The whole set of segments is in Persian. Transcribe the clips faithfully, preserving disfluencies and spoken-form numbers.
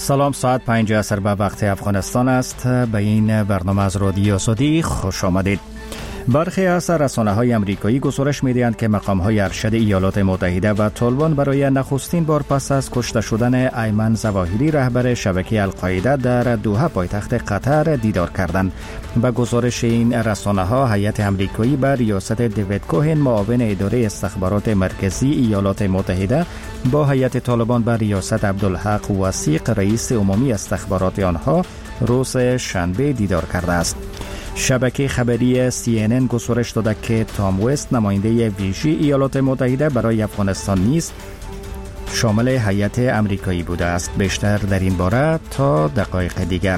سلام، ساعت پنج عصر به وقت افغانستان است. به این برنامه از رادیو آزادی خوش آمدید. برخی از رسانه‌های آمریکایی گزارش می‌دهند که مقام‌های ارشد ایالات متحده و طالبان برای نخستین بار پس از کشته شدن ایمن ظواهری رهبر شبکه القاعده در دوحه پایتخت قطر دیدار کردند. به گزارش این رسانه‌ها، هیئت آمریکایی بر ریاست دیوید کوهن معاون اداره استخبارات مرکزی ایالات متحده با هیئت طالبان بر ریاست عبدالحق وثیق رئیس عمومی استخبارات آنها روز شنبه دیدار کرده است. شبکه خبری سی ان ان گزارش داده که تام وست نماینده ویژه ایالات متحده برای افغانستان نیز شامل هیئت آمریکایی بوده است. بیشتر در این باره تا دقایق دیگر.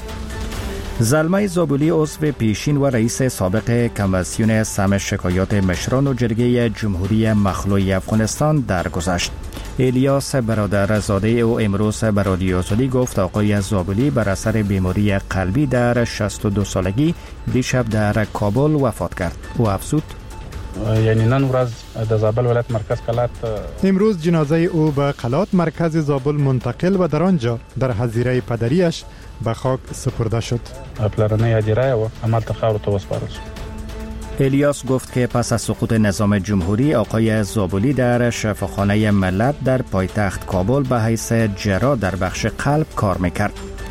زلمه زابلی عضو پیشین و رئیس سابق کمیسیون سم شکایات مشران و جرگه جمهوری مخلوع افغانستان درگذشت. الیاس برادرزاده او امروز به رادیو آزادی گفت آقای زابلی بر اثر بیماری قلبی در شصت و دو سالگی دیشب در کابل وفات کرد. او افزود: یعنی نن ورځ د زابل ولایت مرکز قلات امروز جنازه او به قلات مرکز زابل منتقل و در آنجا در حظیره پدریش به خاک سپرده شد. پلرنه حظیره و عمل تخاور تو وسپارل شد. الیاس گفت که پس از سقوط نظام جمهوری آقای زابلی در شفاخانه ملت در پایتخت کابل به حیث جراح در بخش قلب کار میکرد.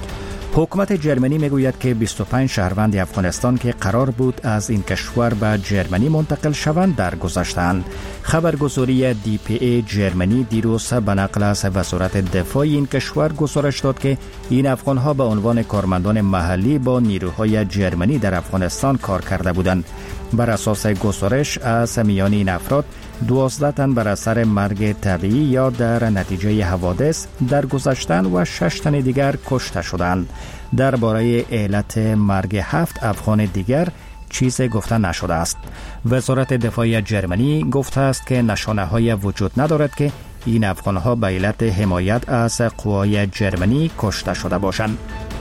حکومت جرمنی میگوید که بیست و پنج شهروند افغانستان که قرار بود از این کشور به جرمنی منتقل شوند درگذشتند. خبرگزاری دی پی ای جرمنی دیروز به نقل از وزارت دفاع این کشور گزارش داد که این افغانها به عنوان کارمندان محلی با نیروهای جرمنی در افغانستان کار کرده بودند. بر اساس گزارش از میان این افراد دوازده تن بر اثر مرگ طبیعی یا در نتیجه حوادث درگذشتند و شش تن دیگر کشته شدند. درباره علت مرگ هفت افغان دیگر چیزی گفته نشده است. وزارت دفاع جرمنی گفته است که نشانه‌های وجود ندارد که این افغان‌ها به علت حمایت از قوای جرمنی کشته شده باشند.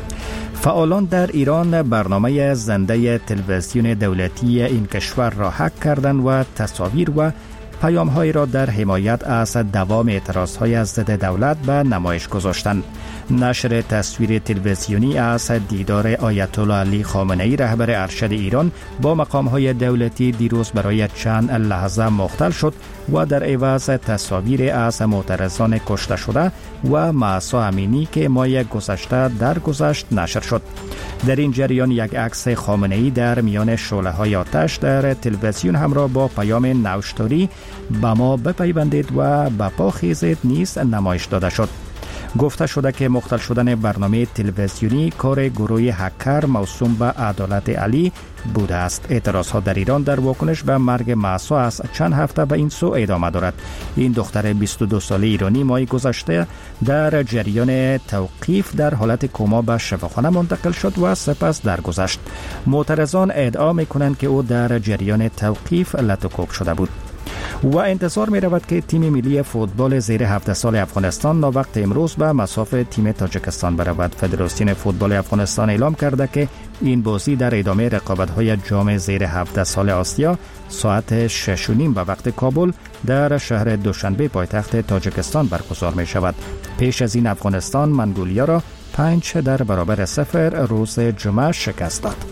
فعالان در ایران برنامه زنده تلویزیون دولتی این کشور را هک کردند و تصاویر و پیام‌های را در حمایت از دوام اعتراض‌های از ضد دولت به نمایش گذاشتند. نشر تصویر تلویزیونی از دیدار آیت الله علی خامنه‌ای رهبر ارشد ایران با مقام‌های دولتی دیروز برای چند لحظه مختل شد و در عوض تصاویر از معترضان کشته شده و مهسا امینی که ماه گذشته درگذشت نشر شد. در این جریان یک عکس خامنه‌ای در میان شعله‌های آتش در تلویزیون همراه با پیام نوشتاری به ما بپیوندید و به پا خیزید نیز نمایش داده شد. گفته شده که مختل شدن برنامه تلویزیونی کار گروه هکر موسوم به عدالت علی بوده است. اعتراضها در ایران در واکنش به مرگ مهسا از چند هفته به این سو ادامه دارد. این دختر بیست و دو ساله ایرانی ماه گذشته در جریان توقیف در حالت کما به شفاخانه منتقل شد و سپس درگذشت. معترضان ادعا می‌کنند که او در جریان توقیف لطو شده بود. و انتظار می رود که تیم ملی فوتبال زیر هفده سال افغانستان ناوقت امروز به مصاف تیم تاجیکستان برود. فدراسیون فوتبال افغانستان اعلام کرده که این بازی در ادامه رقابت‌های جام زیر هفده سال آسیا ساعت شش و نیم به وقت کابل در شهر دوشنبه پایتخت تاجیکستان برگزار می شود. پیش از این افغانستان منگولیا را پنج در برابر صفر روز جمعه شکست داد.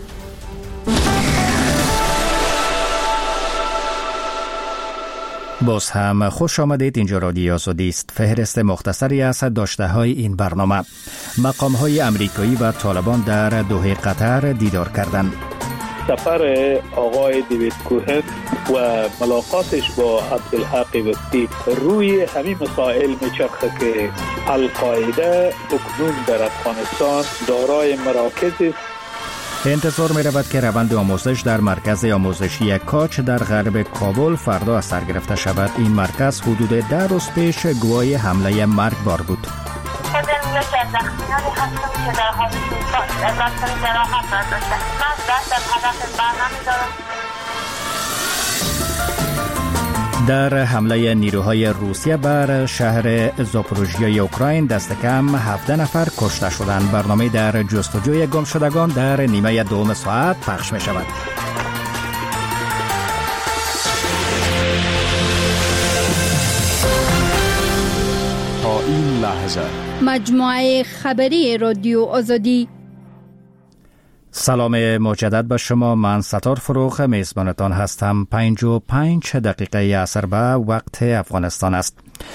باز هم خوش آمدید. اینجا رادیو آزادی است. فهرست مختصری از داشته‌های این برنامه. مقام‌های آمریکایی و طالبان در دوحه قطر دیدار کردند. سفر آقای دیوید کوهن و ملاقاتش با عبدالحق وثیق روی همین مسائل میچرخه که القاعده اکنون در افغانستان دارای مراکز است. انتظار می رود که روند آموزش در مرکز آموزشی کاچ در غرب کابل فردا از سر گرفته شود. این مرکز حدود ده روز پیش گواه حمله مرگبار بود. در حمله نیروهای روسیه بر شهر زاپوروژیای اوکراین دست کم هفده نفر کشته شدند. برنامه در جستجوی گم شدگان در نیمه دوم ساعت پخش می شود. این لحظه مجموعه خبری رادیو آزادی. سلام مجدد به شما. من ستار فروخ میزبانتان هستم. پنج و پنج دقیقه عصر به وقت افغانستان است.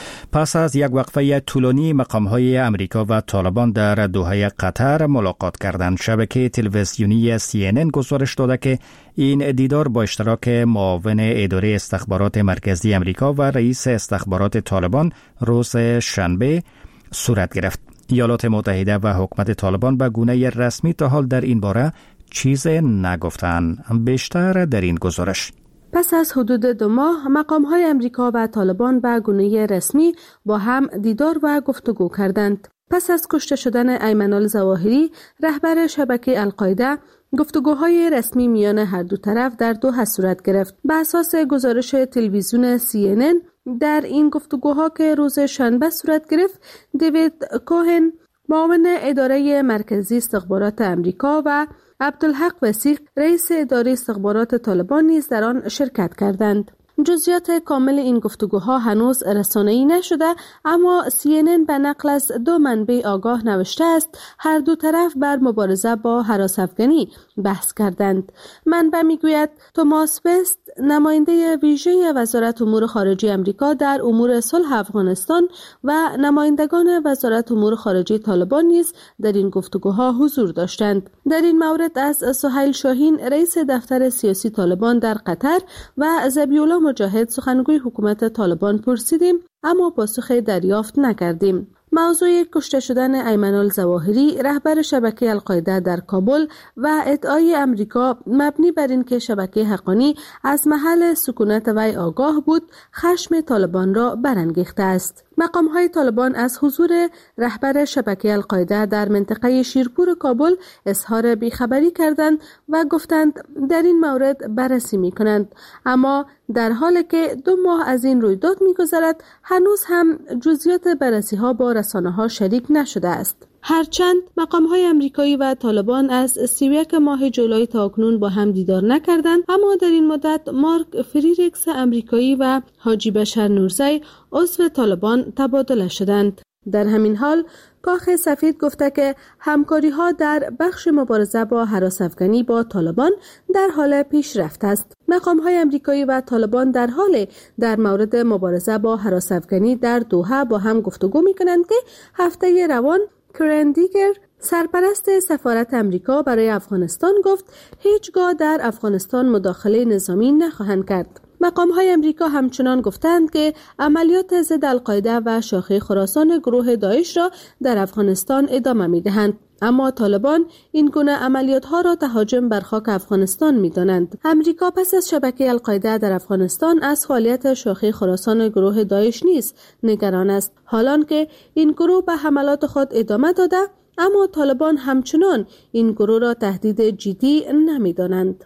پس از یک وقفه طولانی مقام‌های امریکا و طالبان در دوحه قطر ملاقات کردند. شبکه تلویزیونی سی ان ان گزارش داده که این دیدار با اشتراک معاون اداره استخبارات مرکزی امریکا و رئیس استخبارات طالبان روز شنبه صورت گرفت. ایالات متحده و حکومت طالبان به گونه رسمی تا حال در این باره چیز نگفتند. بیشتر در این گزارش. پس از حدود دو ماه مقام‌های امریکا و طالبان به گونه رسمی با هم دیدار و گفتگو کردند. پس از کشته شدن ایمن الظواهری رهبر شبکه القاعده، گفتگوهای رسمی میان هر دو طرف در دوحه صورت گرفت. به اساس گزارش تلویزیون سی ان ان در این گفتگوها که روز شنبه صورت گرفت، دیوید کوهن معاون اداره مرکزی استخبارات امریکا و عبدالحق وثیق رئیس اداره استخبارات طالبان نیز در آن شرکت کردند. جزئیات کامل این گفتگوها هنوز رسانه‌ای نشده، اما سی ان ان به نقل از دو منبع آگاه نوشته است هر دو طرف بر مبارزه با هراس‌افکنی بحث کردند. منبع میگوید توماس وست نماینده ویژه وزارت امور خارجه امریکا در امور صلح افغانستان و نمایندگان وزارت امور خارجه طالبان نیز در این گفتگوها حضور داشتند. در این مورد از سهیل شاهین رئیس دفتر سیاسی طالبان در قطر و ذبیح‌الله مجاهد سخنگوی حکومت طالبان پرسیدیم، اما پاسخ دریافت نکردیم. موضوع کشته شدن ایمن الظواهری رهبر شبکه القاعده در کابل و ادعای امریکا مبنی بر اینکه شبکه حقانی از محل سکونت وی آگاه بود، خشم طالبان را برانگیخته است. مقام‌های طالبان از حضور رهبر شبکه القاعده در منطقه شیرپور کابل اظهار بیخبری کردند و گفتند در این مورد بررسی می‌کنند، اما در حالی که دو ماه از این رویداد می‌گذرد هنوز هم جزئیات بررسی‌ها با رسانه‌ها شریک نشده است. هرچند مقام‌های امریکایی و طالبان از سی و یک ماه جولای تا اکنون با هم دیدار نکردند، اما در این مدت مارک فریرکس امریکایی و حاجی بشر نورزی عضو طالبان تبادله شدند. در همین حال کاخ سفید گفته که همکاری‌ها در بخش مبارزه با هراس‌افکنی با طالبان در حال پیشرفت است. مقام‌های امریکایی و طالبان در حال در مورد مبارزه با هراس‌افکنی در دوحه با هم گفتگو می‌کنند که هفته روان کرن دیگر سرپرست سفارت امریکا برای افغانستان گفت هیچگاه در افغانستان مداخله نظامی نخواهند کرد. مقام‌های امریکا همچنان گفتند که عملیات ضد القاعده و شاخه خراسان گروه داعش را در افغانستان ادامه می‌دهند، اما طالبان این گونه عملیات‌ها را تهاجم بر خاک افغانستان می‌دانند. امریکا پس از شبکه القاعده در افغانستان از فعالیت شاخه خراسان گروه داعش نیز نگران است، حالان که این گروه به حملات خود ادامه داده، اما طالبان همچنان این گروه را تهدید جدی نمی‌دانند.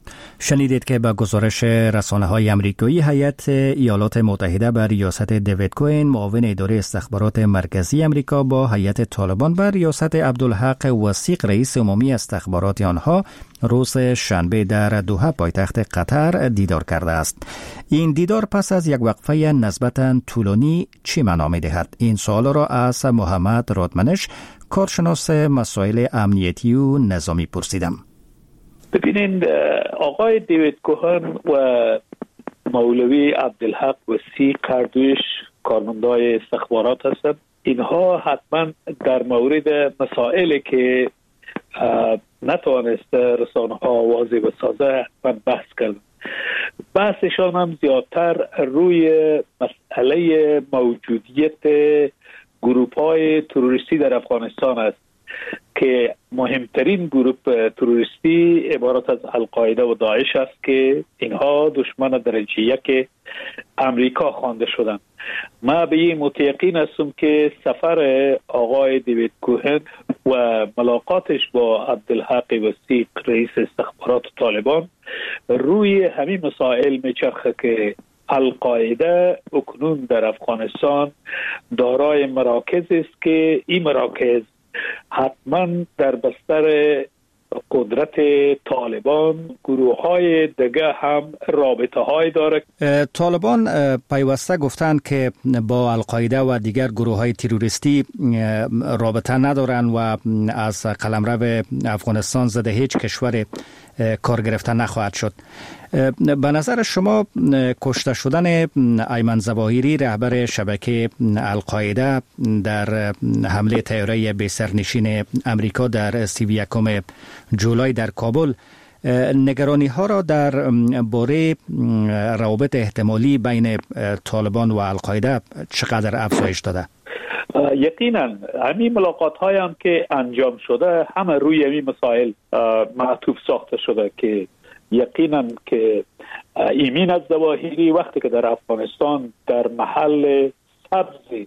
شنیدید که با گزارش رسانه‌های امریکایی هیئت ایالات متحده بر ریاست دیوید کوهن معاون اداره استخبارات مرکزی امریکا با هیئت طالبان بر ریاست عبدالحق وثیق رئیس عمومی استخبارات آنها روز شنبه در دوحه پایتخت قطر دیدار کرده است. این دیدار پس از یک وقفه نسبتاً طولانی چی معنا می‌دهد؟ این سوال را از محمد رادمنش کارشناس مسائل امنیتی و نظامی پرسیدم. ببینید آقای دیوید کوهن و مولوی عبدالحق وثیق هر دویش کارمندای استخبارات هستند. اینها حتما در مورد مسائلی که نتوانست رسانه‌ها واضح بسازه حتما بحث کردند. بحثشان هم زیادتر روی مسئله موجودیت گروه‌های تروریستی در افغانستان است که مهمترین گروه تروریستی عبارت از القاعده و داعش است که اینها دشمن درجه یک امریکا خوانده شدند. ما به این متیقین هستم که سفر آقای دیوید کوهن و ملاقاتش با عبدالحق وثیق رئیس استخبارات طالبان روی همین مسائل میچرخه که القاعده اکنون در افغانستان دارای مراکز است که این مراکز حتما در بستر قدرت طالبان گروه های دیگه هم رابطه های داره. طالبان پیوسته گفتند که با القاعده و دیگر گروه های تروریستی رابطه ندارن و از قلمرو افغانستان ضد هیچ کشور کار گرفته نخواهد شد. به نظر شما کشته شدن ایمن ظواهری رهبر شبکه القاعده در حمله طیاره بی سرنشین امریکا در سی و یکم جولای در کابل نگرانی ها را در باره روابط احتمالی بین طالبان و القاعده چقدر افزایش داده؟ یقینا همین ملاقات های هم که انجام شده همه روی همین مسائل معطوف ساخته شده که یقینا که ایمن الظواهری وقتی که در افغانستان در محل سبز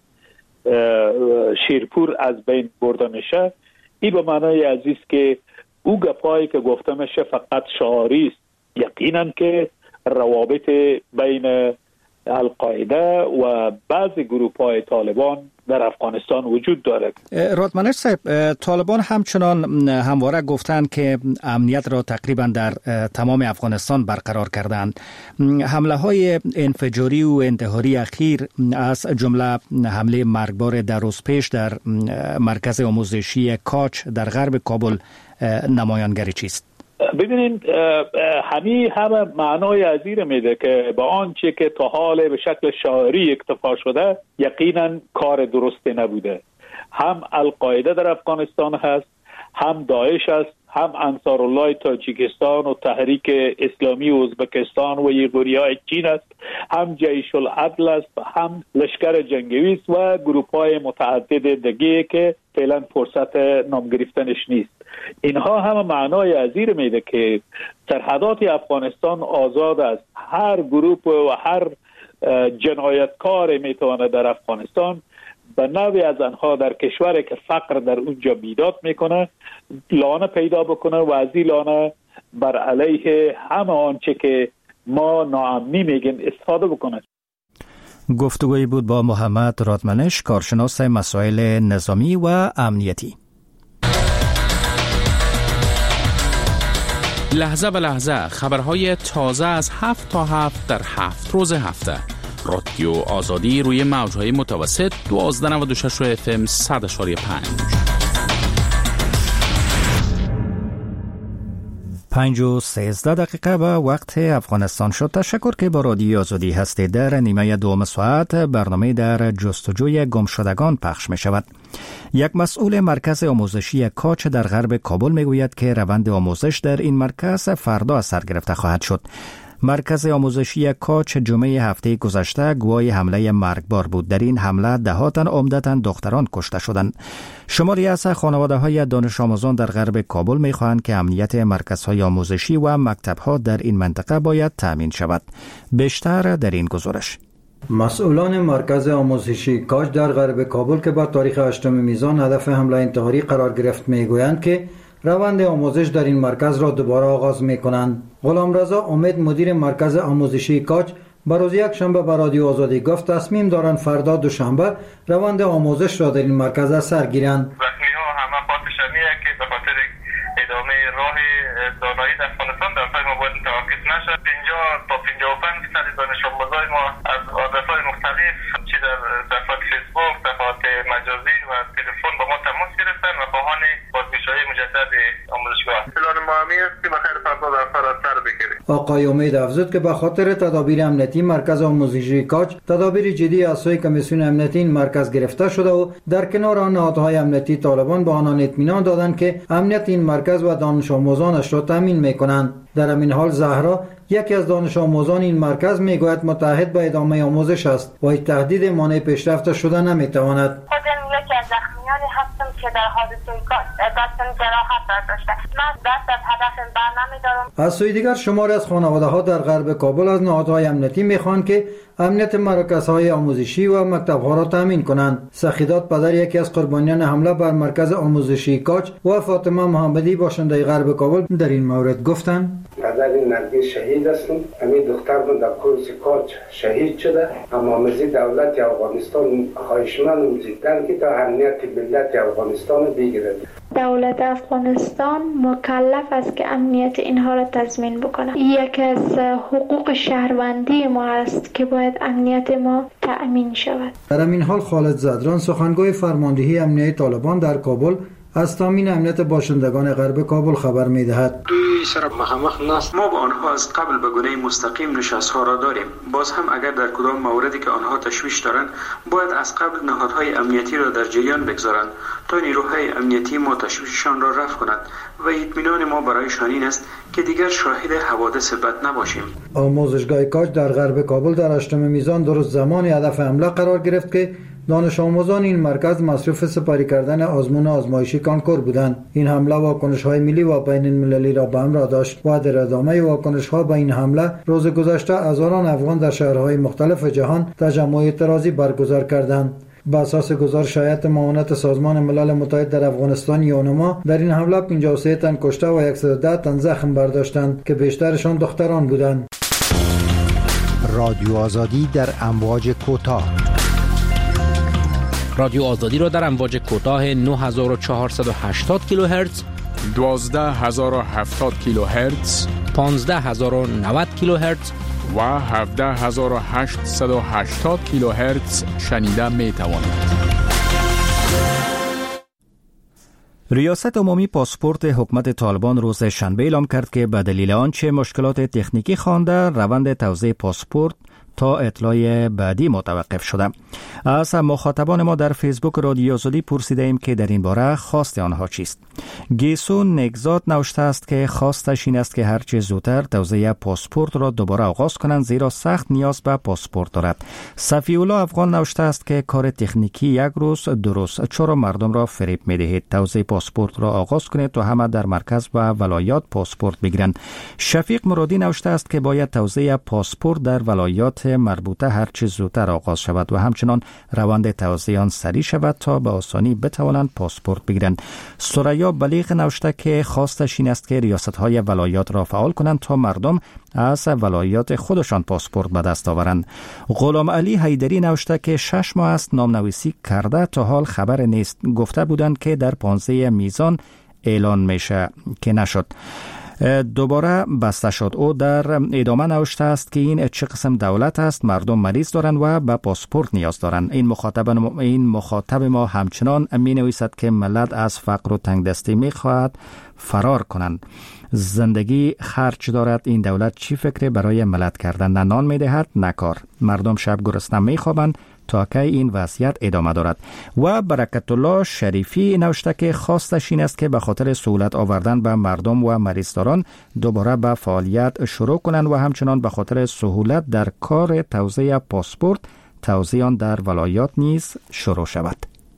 شیرپور از بین برده میشه، این به معنای عزیز که او گپایی که گفته میشه فقط شعاری است. یقینا که روابط بین القاعده و بعضی گروه های طالبان در افغانستان وجود دارد. رادمنش صاحب، طالبان همچنان همواره گفتند که امنیت را تقریبا در تمام افغانستان برقرار کردند. حمله های انفجاری و انتحاری اخیر از جمله حمله مرگبار در روز پیش در مرکز آموزشی کاچ در غرب کابل نمایانگری چیست؟ ببینید همین همه معنای عزیر میده که با آنچه که تا حال به شکل شعاری اکتفا شده یقینا کار درستی نبوده. هم القاعده در افغانستان هست، هم داعش است، هم انصارالله تاجیکستان و تحریک اسلامی ازبکستان و یغوریای چین است، هم جیش العدل است، هم لشکر جنگی است و گروه‌های متعدد دیگه که فعلا فرصت نام گرفتنش نیست. اینها هم معنای عزیر میده که سرحدات افغانستان آزاد است. هر گروه و هر جنایتکار میتونه در افغانستان به نوعی از آنها در کشوری که فقر در اونجا بیداد میکنه لانه پیدا بکنه و از این لانه بر علیه همه آنچه که ما ناامنی میگیم استفاده بکنه. گفتگویی بود با محمد رادمنش، کارشناس مسائل نظامی و امنیتی. لحظه به لحظه خبرهای تازه از هفت تا هفت در هفت روز هفته. رادیو آزادی روی موجهای متوسط دوازده نود و شش اف ام صد اشاری پنج. پنج و سیزده دقیقه به وقت افغانستان شد. تشکر که با رادیو آزادی هستید. در نیمه دوم ساعت برنامه در جستجوی گمشدگان پخش می شود. یک مسئول مرکز آموزشی کاچ در غرب کابل می گوید که روند آموزش در این مرکز فردا از سر گرفته خواهد شد. مرکز آموزشی کاچ جمعه هفته گذشته گواه حمله مرگبار بود. در این حمله ده تن عمدتاً دختران کشته شدند. شماری از خانواده‌های دانش آموزان در غرب کابل می‌خواهند که امنیت مرکزهای آموزشی و مکتب‌ها در این منطقه باید تامین شود. بیشتر در این گزارش. مسئولان مرکز آموزشی کاچ در غرب کابل که با تاریخ هشتم میزان هدف حمله انتحاری قرار گرفت میگویند که روند آموزش در این مرکز را دوباره آغاز می‌کنند. غلامرضا امید مدیر مرکز آموزشی کاچ با روز یک شنبه به رادیو آزادی گفت تصمیم دارند فردا دوشنبه روند آموزش را در این مرکز از سر گیرند. رسمی‌ها همه پاسشانیه که به خاطر ادامه راه دانایی در افغانستان در فهم باید توقف نشد. پنجاه تا پنجاه و پنج درصد دانش آموزای ما از آدرس‌های مختلف چه در صفحات فیسبوک، صفحات مجازی و تلفن با ما تماس گرفتن و خواهان بازگشایی مجدد آموزشگاه. پلان ما همی است که بخیر فردا در فرا سر بگیریم. آقای امید افزود که به خاطر تدابیر امنیتی مرکز آموزشی کاچ تدابیر جدی از سوی کمیسیون امنیتی این مرکز گرفته شده و در کنار آن نهادهای امنیتی طالبان به آنان اطمینان دادند که امنیت این مرکز و دانش آموزانش را تامین می‌کنند. در همین حال زهرا یکی از دانش آموزان این مرکز میگوید متعهد به ادامه آموزش است و هیچ تهدید مانع پیشرفت شده نمیتواند. خودم یکی از زخمیانی هستم که در حادثه دستم جراحت داشته. من دست از هدفم بر نمیدارم. از سوی دیگر شماری از خانواده‌ها در غرب کابل از نهادهای امنیتی میخوان که امنیت مرکزهای آموزشی و مکتب‌ها را تامین کنند. سخیدات پدر یکی از قربانیان حمله بر مرکز آموزشی کاچ و فاطمه محمدی باشنده غرب کابل در این مورد گفتند: پدر نرگس شهید هستم. همین دختر من در کورس کاچ شهید شده. اما مزید دولت افغانستان خواهشمند می‌کنم که تا امنیت ملت افغانستان افغانستان بگیرد. دولت افغانستان مکلف است که امنیت اینها را تضمین بکنه. یکی از حقوق شهروندی ما است که باید امنیت ما تأمین شود. در این حال خالد زدران سخنگوی فرماندهی امنیتی طالبان در کابل از تامین امنیت باشندگان غرب کابل خبر می‌دهد. دوی سر مخامخ نست. ما با آنها از قبل به گونه مستقیم نشست‌ها را داریم. باز هم اگر در کدام موردی که آنها تشویش دارند باید از قبل نهادهای امنیتی را در جریان بگذارند تا نیروهای امنیتی ما تشویششان را رفع کنند و اطمینان ما برایشان این است که دیگر شاهد حوادث بد نباشیم. آموزشگاه کاج در غرب کابل در هشتم میزان درست زمان هدف حمله قرار گرفت که دانش آموزان این مرکز مصروف سپاری کردن آزمون آزمایشی کانکور بودند. این حمله واکنش‌های ملی و بین المللی را به همراه داشت و در ادامه واکنش‌ها به این حمله روز گذشته هزاران افغان در شهرهای مختلف جهان تجمع اعتراضی برگزار کردند. بر اساس گزارش هیئت معاونت سازمان ملل متحد در افغانستان یونما در این حمله پنجاه و سه تن کشته و صد و ده تن زخم برداشتند که بیشترشان دختران بودند. رادیو آزادی در امواج کوتاه. رادیو آزادی را در امواج کوتاه نه هزار و چهارصد و هشتاد کیلوهرتز، دوازده هزار و هفتاد کیلوهرتز، پانزده هزار و نود کیلوهرتز و هفده هزار و هشتصد و هشتاد کیلوهرتز شنیده می توانید. ریاست عمومی پاسپورت حکومت طالبان روز شنبه اعلام کرد که به دلیل آنچه مشکلات تکنیکی خوانده روند توزیع پاسپورت تا اطلاع بعدی متوقف شده. از مخاطبان ما در فیسبوک رادیو آزادی پرسیده ایم که در این باره خواست آنها چیست. گیسو نگزاد نوشته است که خواستش این است که هرچه زودتر توزیع پاسپورت را دوباره آغاز کنند زیرا سخت نیاز به پاسپورت دارد. صفی الله افغان نوشته است که کار تکنیکی یک روز درست چرا مردم را فریب می‌دهید. توزیع پاسپورت را آغاز کنید تا همه در مرکز و ولایات پاسپورت بگیرند. شفیق مرادی نوشته است که باید توزیع پاسپورت در ولایات مربوطه هرچه زودتر آغاز شود و همچنان روند توزیع آن سریع شود تا به آسانی بتوانند پاسپورت بگیرند. سریا بلیغ نوشته که خواستش این است که ریاست‌های ولایات را فعال کنند تا مردم از ولایات خودشان پاسپورت به دست آورند. غلام علی حیدری نوشته که شش ماه است نامنویسی کرده تا حال خبر نیست. گفته بودند که در پانزده میزان اعلان میشه که نشد. دوباره بسته شد. او در ادامه نوشته است که این چه قسم دولت است؟ مردم مریض دارند و به پاسپورت نیاز دارند. این مخاطب این مخاطب ما همچنان می نویسد که ملت از فقر و تنگدستی می خواهد فرار کنند. زندگی خرج دارد. این دولت چی فکر برای ملت کردن؟ نه نان می دهد نه کار. مردم شب گرسنه می خوابند تا که این وضعیت ادامه دارد. و برکت الله شریفی نوشته که خواستش این است که به خاطر سهولت آوردن به مردم و مریضداران دوباره به فعالیت شروع کنند و همچنان به خاطر سهولت در کار توزیع پاسپورت توزیع آن در ولایات نیز شروع شود.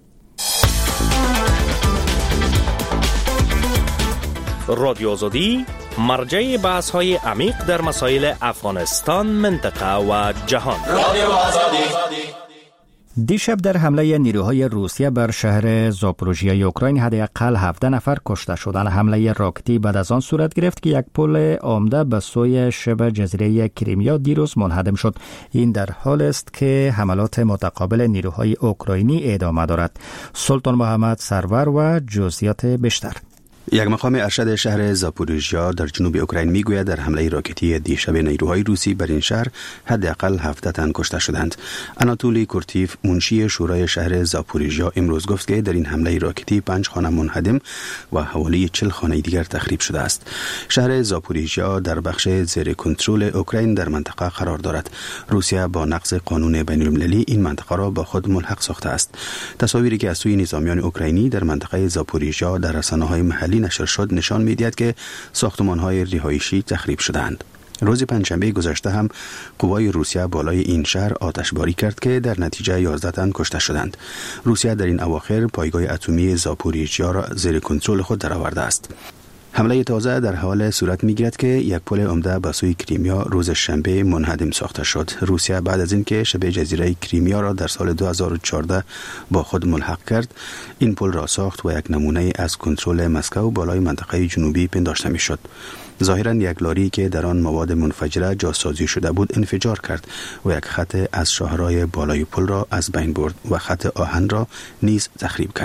رادیو آزادی مرجع بحث های عمیق در مسائل افغانستان، منطقه و جهان. رادیو آزادی. دیشب در حمله نیروهای روسیه بر شهر زاپوروژیای اوکراین حداقل هفده نفر کشته شدند. حمله راکتی بعد از آن صورت گرفت که یک پل عمده به سوی شبه جزیره کریمیا دیروز منهدم شد. این در حال است که حملات متقابل نیروهای اوکراینی ادامه دارد. سلطان محمد سرور و جزئیات بیشتر. یک مقام ارشد شهر زاپوروژیا در جنوب اوکراین میگوید در حمله راکتی دیشب نیروهای روسی بر این شهر حداقل هفده تن کشته شدند. آناتولی کورتیف منشی شورای شهر زاپوروژیا امروز گفت که در این حمله راکتی پنج خانه منهدم و حوالی چهل خانه دیگر تخریب شده است. شهر زاپوروژیا در بخش زیر کنترل اوکراین در منطقه قرار دارد. روسیه با نقض قانون بین المللی این منطقه را با خود ملحق ساخته است. تصاویری که از سوی نظامیان اوکراینی در منطقه زاپوروژیا در رسانه‌های محلی نشر شد نشان می‌دهد که ساختمان‌های رهایشی تخریب شده‌اند. روز پنجشنبه گذشته هم قوای روسیه بالای این شهر آتشباری کرد که در نتیجه یازده تن کشته شدند. روسیه در این اواخر پایگاه اتمی زاپوروژیا را زیر کنترل خود درآورده است. حمله تازه در حال صورت می‌گیرد که یک پل عمده به سوی کریمیا روز شنبه منهدم ساخته شد. روسیه بعد از اینکه شبه جزیره کریمیا را در سال دو هزار و چهارده با خود ملحق کرد، این پل را ساخت و یک نمونه از کنترل مسکو بالای منطقه جنوبی پنداشته می‌شد. ظاهراً یک لاری که در آن مواد منفجره جاسازی شده بود انفجار کرد و یک خط از شاهراه بالای پل را از بین برد و خط آهن را نیز تخریب کرد.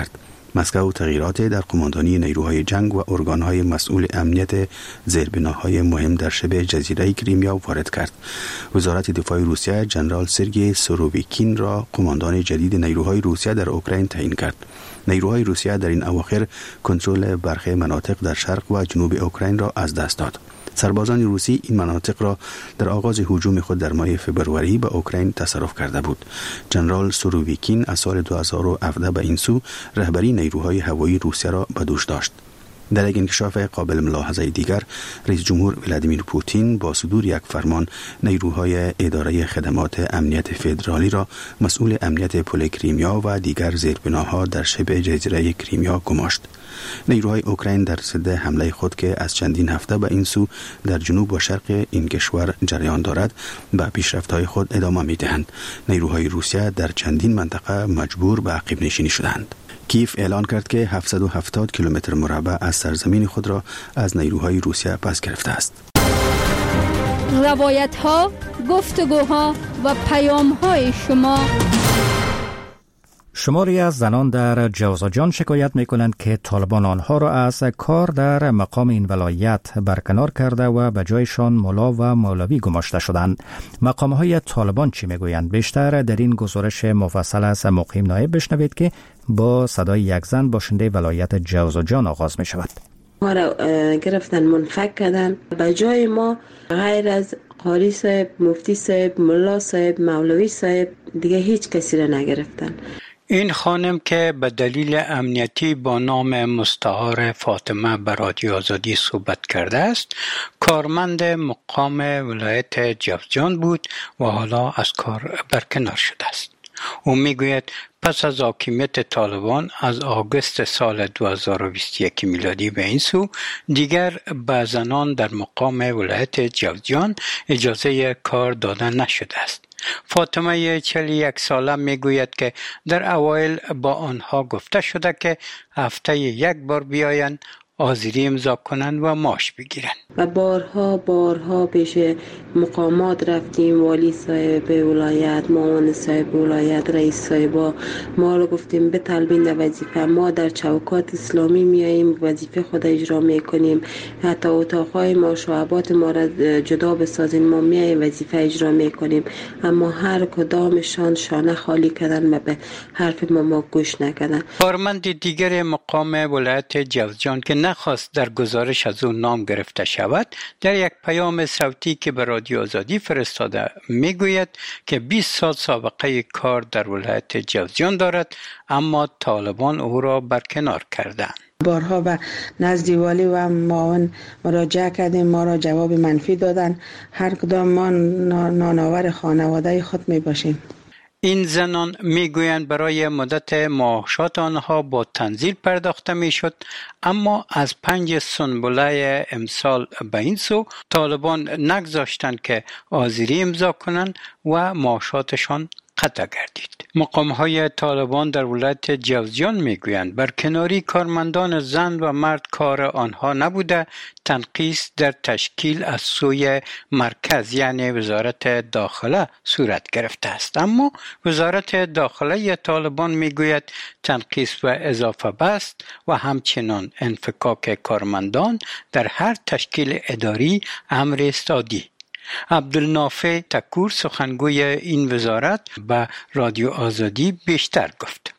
مسکو تغییرات در قماندانی نیروهای جنگ و ارگانهای مسئول امنیت زیربناهای مهم در شبه جزیره کریمیا وارد کرد. وزارت دفاع روسیه جنرال سرگئی سوروویکین را قماندان جدید نیروهای روسیه در اوکراین تعیین کرد. نیروهای روسیه در این اواخر کنترل برخی مناطق در شرق و جنوب اوکراین را از دست داد. سربازان روسی این مناطق را در آغاز هجوم خود در ماه فبروری به اوکراین تصرف کرده بود. جنرال سوروویکین از سال دو هزار و هفده به این سو رهبری نیروهای هوایی روسیه را به دوش داشت. در یک انکشاف قابل ملاحظه دیگر، رئیس جمهور ولادیمیر پوتین با صدور یک فرمان نیروهای اداره خدمات امنیت فدرالی را مسئول امنیت پل کریمیا و دیگر زیربناها در شبه جزیره کریمیا گماشت. نیروهای اوکراین در ضد حمله خود که از چندین هفته به این سو در جنوب و شرق این کشور جریان دارد به پیشرفت‌های خود ادامه می‌دهند. نیروهای روسیه در چندین منطقه مجبور به عقب نشینی شدند. کیف اعلان کرد که هفتصد و هفتاد کیلومتر مربع از سرزمین خود را از نیروهای روسیه پس گرفته است. روایت ها، گفتگوها و پیام های شما. شماری از زنان در جوزجان شکایت می کنند که طالبان آنها را از کار در مقام این ولایت برکنار کرده و به جایشان مولا و مولوی گماشته شدند. مقام های طالبان چی می گویند؟ بیشتر در این گزارش مفصل از مقیم نایب بشنوید که با صدای یک زن باشنده ولایت جوزجان آغاز می شود. ما را گرفتن منفک کردن. به جای ما غیر از قاری صاحب، مفتی صاحب، ملا صاحب، مولوی صاحب دیگه هیچ کسی را نگرفتن. این خانم که به دلیل امنیتی با نام مستعار فاطمه به رادیو آزادی صحبت کرده است، کارمند مقام ولایت جوزجان بود و حالا از کار برکنار شده است. او میگوید پس از حاکمیت طالبان از آگوست سال دو هزار و بیست و یک میلادی به این سو دیگر به زنان در مقام ولایت جوزجان اجازه کار داده نشده است. فاطمه چهل و یک ساله میگوید که در اوایل با آنها گفته شده که هفته یک بار بیایند، حاضری امضا کنند و معاش بگیرند. و بارها بارها پیش مقامات رفتیم، والی صاحب ولایت، معاون صاحب ولایت، رئیس صاحبا، ما رو گفتیم بطلبین در وظیفه. ما در چوکات اسلامی میاییم، وظیفه خود اجرا میکنیم، حتی اتاقهای ما شعبات ما را جدا بسازین، ما میاییم وظیفه اجرا میکنیم، اما هر کدامشان شانه خالی کردن و به حرف ما ما گوش نکردن. کارمند دیگر مقام ولایت جوزجان که نخواست در گزارش از اون نام گرفته شود، در یک پیام صوتی که به رادیو آزادی فرستاده میگوید که بیست سال سابقه کار در ولایت جوزجان دارد، اما طالبان او را برکنار کردند. بارها و نزد والی و معاون مراجعه کردیم، ما را جواب منفی دادن. هر کدام ما نانآور خانواده خود می باشیم. این زنان میگویند برای مدت معاشات آنها با تنزیل پرداخته میشد، اما از پنج سنبله امسال به این سو طالبان نگذاشتند که حاضری امضا کنند و معاشاتشان قطع گردید. مقام‌های طالبان در ولایت جوزجان میگویند برکناری کارمندان زن و مرد کار آنها نبوده، تنقیص در تشکیل از سوی مرکز یعنی وزارت داخله صورت گرفته است. اما وزارت داخله طالبان میگوید تنقیص و اضافه بست و همچنان انفکاک کارمندان در هر تشکیل اداری امر است عادی. عبدالنافع تکور سخنگوی این وزارت به رادیو آزادی بیشتر گفت.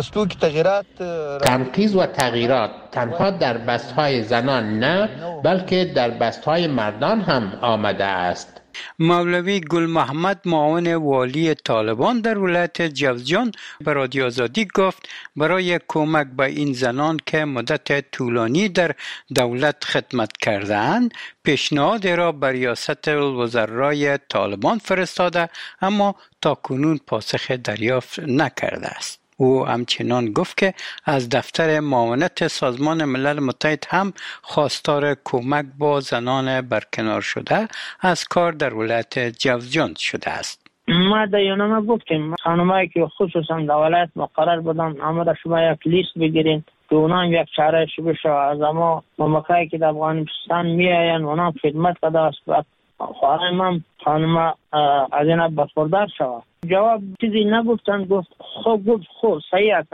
تنقیض و تغییرات تنها در بستهای زنان نه، بلکه در بستهای مردان هم آمده است. مولوی گل محمد معاون والی طالبان در ولایت جوزجان به رادیو آزادی گفت برای کمک به این زنان که مدت طولانی در دولت خدمت کرده‌اند پیشنهاد را به ریاست الوزرای طالبان فرستاده، اما تاکنون پاسخ دریافت نکرده است. او همچنان گفت که از دفتر معاونت سازمان ملل متحد هم خواستار کمک با زنان برکنار شده از کار در ولایت جوزجان شده است. ما در یونامه گفتیم خانمایی که خصوصا در ولایت مقرر بودن اما در شما یک لیست بگیرین که اونا یک چاره شبه شو از اما ممکایی که در افغانستان می آین اونا خدمت کده است و خواهیم هم خانم از این بخوردار شود. جواب چیزی نگفتن، گفت خوب گفت خوب صحیح هستن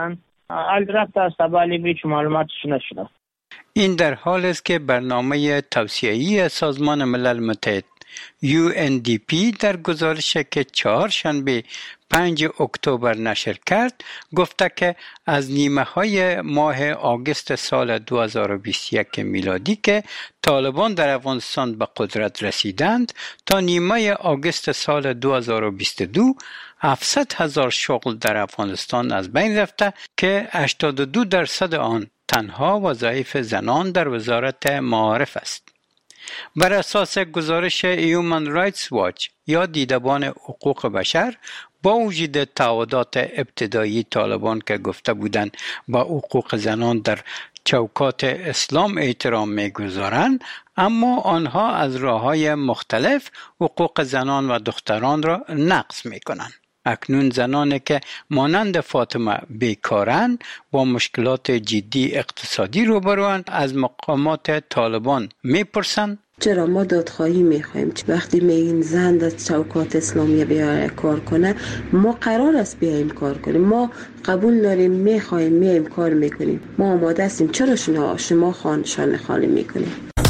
حال رفت است ولی هیچ معلوماتش نشده. این در حال است که برنامه توسعه‌ای سازمان ملل متحد یو ان دی پی در گزارشی که چهارشنبه پنج اکتبر نشر کرد گفته که از نیمه های ماه آگوست سال دو هزار و بیست و یک میلادی که طالبان در افغانستان به قدرت رسیدند تا نیمه آگوست سال دو هزار و بیست و دو هفتصد هزار شغل در افغانستان از بین رفته که هشتاد و دو درصد آن تنها وظایف زنان در وزارت معارف است. بر اساس گزارش هیومن رایتس واچ یا دیدبان حقوق بشر، با وجود تعهدات ابتدایی طالبان که گفته بودند با حقوق زنان در چوکات اسلام احترام می‌گذارند، اما آنها از راه‌های مختلف حقوق زنان و دختران را نقض می‌کنند. اکنون زنانی که مانند فاطمه بیکارند با مشکلات جدی اقتصادی روبروند از مقامات طالبان میپرسند چرا ما دادخواهی میخوایم؟ وقتی میگین زن در چوکات اسلامی بیاره کار کنه، ما قرار است بیایم کار کنیم، ما قبول داریم، میخوایم، میایم کار میکنیم، ما آماده هستیم. چرا شما شما خان شانه خالی میکنیم؟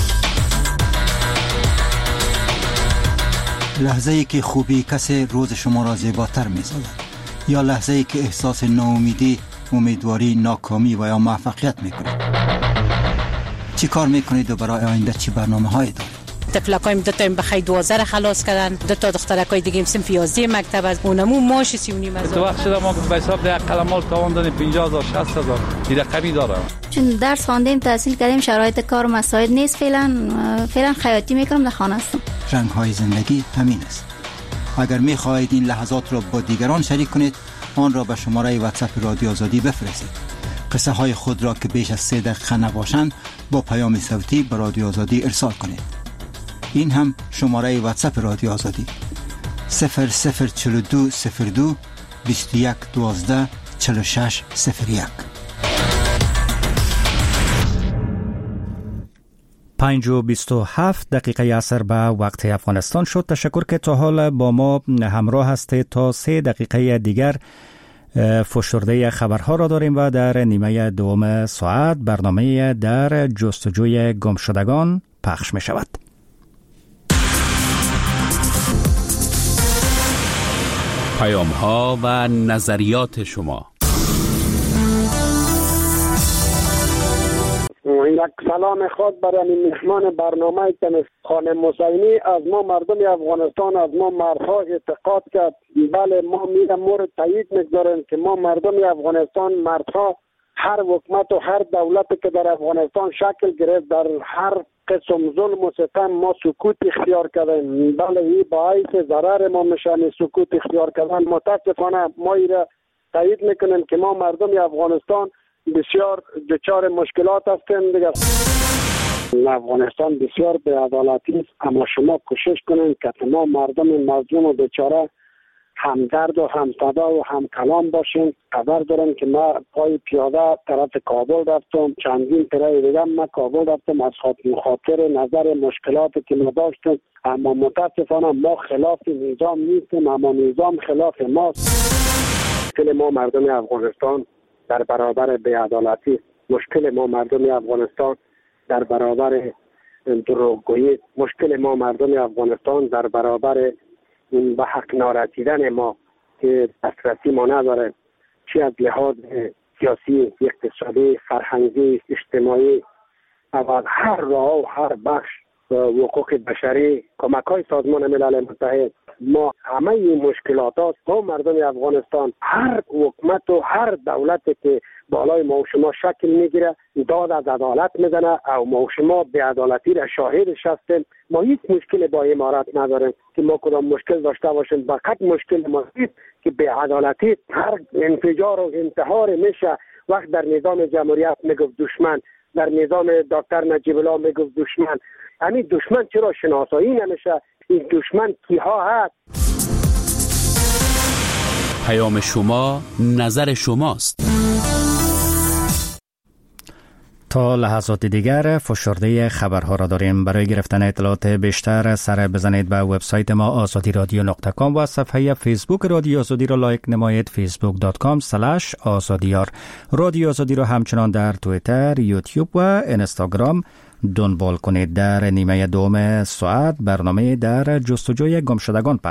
لحظه ای که خوبی کسی روز شما را زیباتر می‌سازد، یا لحظه ای که احساس ناامیدی، امیدواری، ناکامی و یا موفقیت میکنید. چی کار میکنید و برای آینده چی برنامه هایی دارید؟ تفلکایم دو تا بخی دوازده خلاص کردن، دو تا دخترکای دیگه صنف یازده مکتب از اونمو ماش سی و نیم هزار. تو وقت شده ما به حساب ده قلمال تاوان دادیم پنجاه هزار شصت هزار این رقمی داره. چون درس خواندیم، تحصیل کردیم، شرایط کار مساعد نیست، فعلا فعلا خیاطی میکنم، در خانه هستم. رنگ های زندگی همین است. اگر میخواهید این لحظات را با دیگران شریک کنید، آن را به شماره واتساپ رادیو آزادی بفرستید. قصه های خود را که بیش از سه دقیقه نباشند با پیام صوتی به رادیو آزادی ارسال کنید. این هم شماره واتساپ رادیو آزادی صفر صفر چهل و دو صفر دو بیست و یک دوازده چهل و شش صفر یک. پنج و بیست و هفت دقیقه عصر به وقت افغانستان شد. تشکر که تا حال با ما همراه هستید. تا سه دقیقه دیگر فشرده خبرها را داریم و در نیمه دوم ساعت برنامه در جستجوی گمشدگان پخش می شود. پیام ها و نظریات شما. یک سلام خود برای مهمان برنامه تنس خانم حسینی. از ما مردم افغانستان، از ما مردها اعتقاد کرد. بله، ما میرم مورد تایید میگذاریم که ما مردم افغانستان، مردها، هر حکومت و هر دولتی که در افغانستان شکل گرفت، در هر قسم ظلم و ستم ما سکوت اختیار کردیم. بله، این باعث ضرر ما میشن سکوت اختیار کردن. متاسفانه ما ایره تایید میکنیم که ما مردم افغانستان بسیار دچار مشکلات هستیم دیگه. افغانستان بسیار بی‌عدالتی است، اما شما کوشش کنید که ما مردم مظلوم و بیچاره همدرد و همصدا و همکلام باشیم. خبر دارم که ما پای پیاده طرف کابل رفتم، چندین پیره دیگه ما کابل رفتم از خاطر نظر مشکلاتی که ما داشتیم، اما متاسفانه ما خلاف نظام نیستیم، اما نظام خلاف ماست. مشکل ما مردم افغانستان در برابر بی‌عدالتی، مشکل ما مردم افغانستان در برابر دروغگویی، مشکل ما مردم افغانستان در برابر این به حق نارسیدن ما که دسترسی ما نداره، چی از لحاظ سیاسی، اقتصادی، فرهنگی، اجتماعی و هر راه و هر بخش حقوق بشری، کمک های سازمان ملل متحد. ما همه این مشکلات هاست. ما مردم افغانستان، هر حکومت و هر دولتی که بالای ما و شما شکل میگیره داد از عدالت میزنه او ما و شما بی‌عدالتی را شاهدش هستیم. ما هیچ مشکل با امارات نداریم که ما کدام مشکل داشته باشیم. فقط مشکل ما است که بی‌عدالتی، هر انفجار و انتحار میشه وقت در نظام جمهوریت میگفت دشمن، در نظام دکتر نجیب الله میگفت دشمن. همین دشمن چرا شناسایی نمیشه؟ این دشمن کیها هست؟ پیام شما، نظر شماست. تا لحظات دیگر فشرده خبرها را داریم. برای گرفتن اطلاعات بیشتر سر بزنید به وبسایت ما آزادی رادیو نقطه کام و صفحه فیسبوک رادیو آزادی را لایک نمایید فیسبوک دات کام اسلش آزادیار. رادیو آزادی را همچنان در توییتر، یوتیوب و اینستاگرام دنبال کنید. در نیمه دوم ساعت برنامه در جستجوی گمشدگان